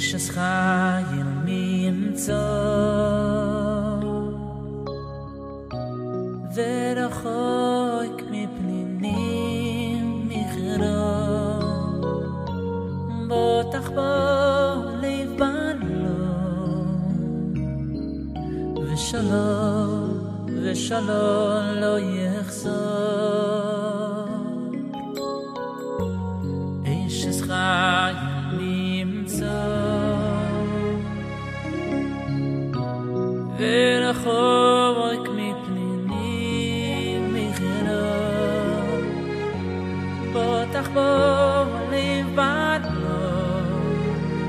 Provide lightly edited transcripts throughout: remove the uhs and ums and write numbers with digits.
איש es chayil mimtzo ורחוק מפנינים מכרו בוטח בו לב בלום ושלום לא יחזור איש es chayil ורחוק מפנינים מכרו בוטח בו לב בלום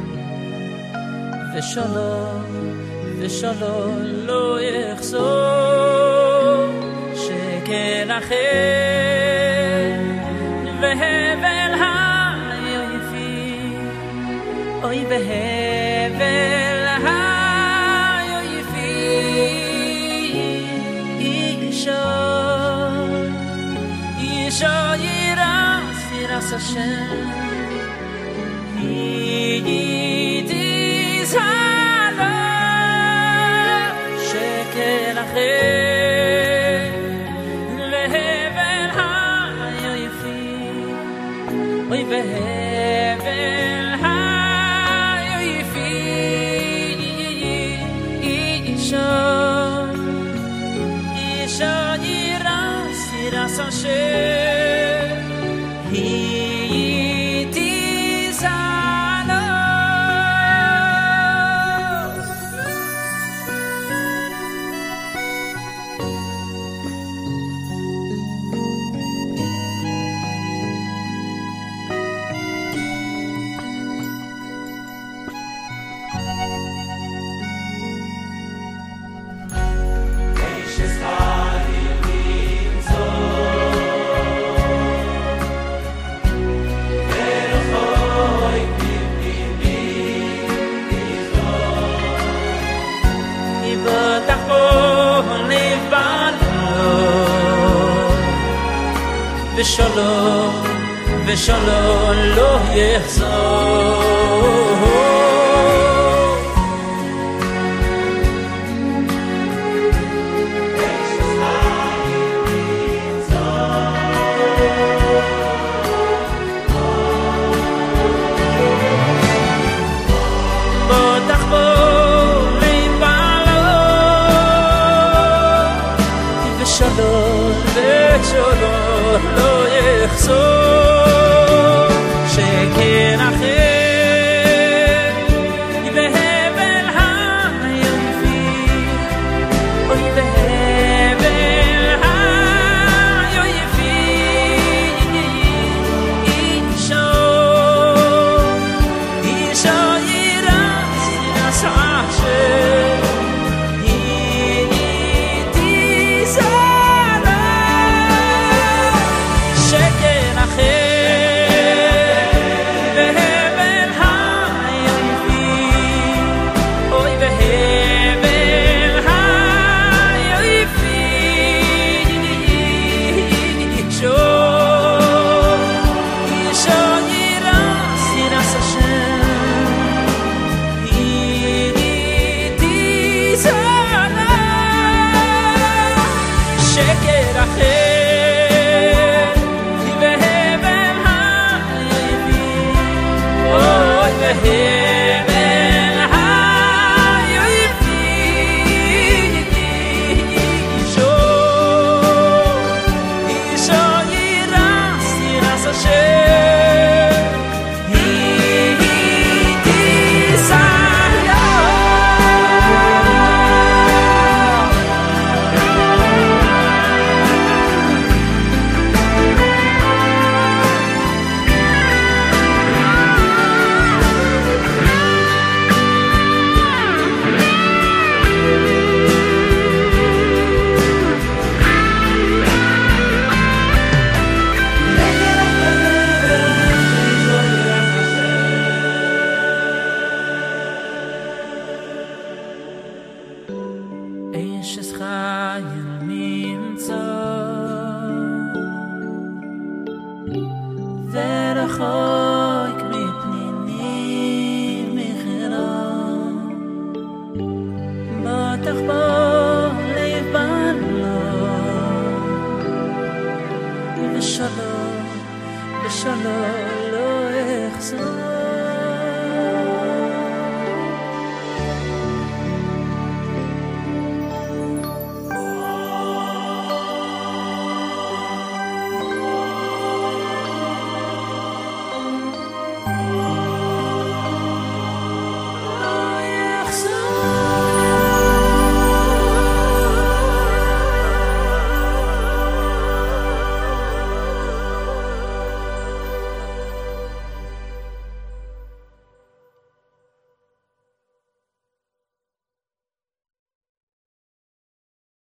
ושלום לא יחזור שכן אחר והבל היפים אוי והבל אישו ירס השם ידיס הלב שכן אחר והבל היפים אוי והבל היפים אישו ירס השם ידיס הלב ושלום לא יחזור בוטח בו לב בלום ושלום לא יחזור שכן אחר והבל היפים אוי והבל היפים אישו ירס השם ידיס הלב שכן אחר לשלום לא אחזור.